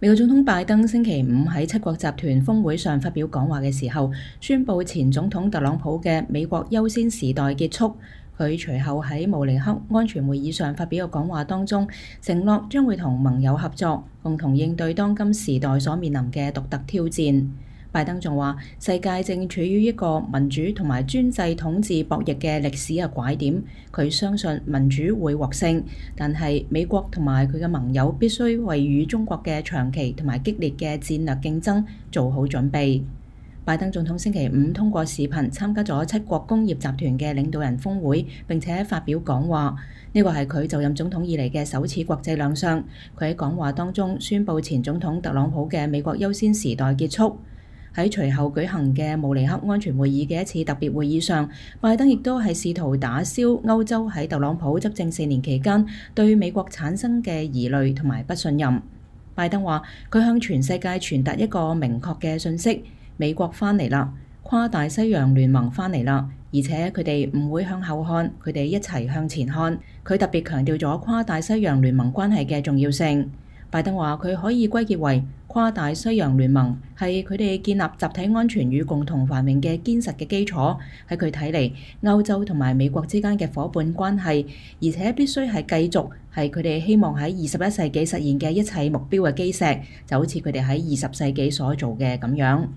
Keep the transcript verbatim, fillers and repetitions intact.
美國總統拜登星期五喺七國集團峰會上發表講話嘅時候，宣布前總統特朗普嘅美國優先時代結束。佢隨後喺慕尼黑安全會議上發表嘅講話當中，承諾將會同盟友合作，共同應對當今時代所面臨嘅獨特挑戰。拜登仲話：世界正處於一個民主同埋專制統治博弈嘅歷史嘅拐點。佢相信民主會獲勝，但係美國同埋佢嘅盟友必須為與中國嘅長期同埋激烈嘅戰略競爭做好準備。拜登總統星期五通過視頻參加咗七國工業集團嘅領導人峰會，並且發表講話。呢個係佢就任總統以嚟嘅首次國際亮相。佢喺講話當中宣布前總統特朗普嘅美國優先時代結束。喺隨後舉行嘅慕尼黑安全會議嘅一次特別會議上，拜登亦都係試圖打消歐洲喺特朗普執政四年期間對美國產生嘅疑慮同埋不信任。拜登話：佢向全世界傳達一個明確嘅訊息，美國返嚟啦，跨大西洋聯盟返嚟啦，而且佢哋唔會向後看，佢哋一齊向前看。佢特別強調咗跨大西洋聯盟關係嘅重要性。拜登話：佢可以歸結為跨大西洋聯盟係佢哋建立集體安全與共同繁榮嘅堅實嘅基礎。喺佢睇嚟，歐洲同埋美國之間嘅夥伴關係，而且必須係繼續係佢哋希望喺二十一世紀實現嘅一切目標嘅基石，就好似佢哋喺二十世紀所做嘅咁樣。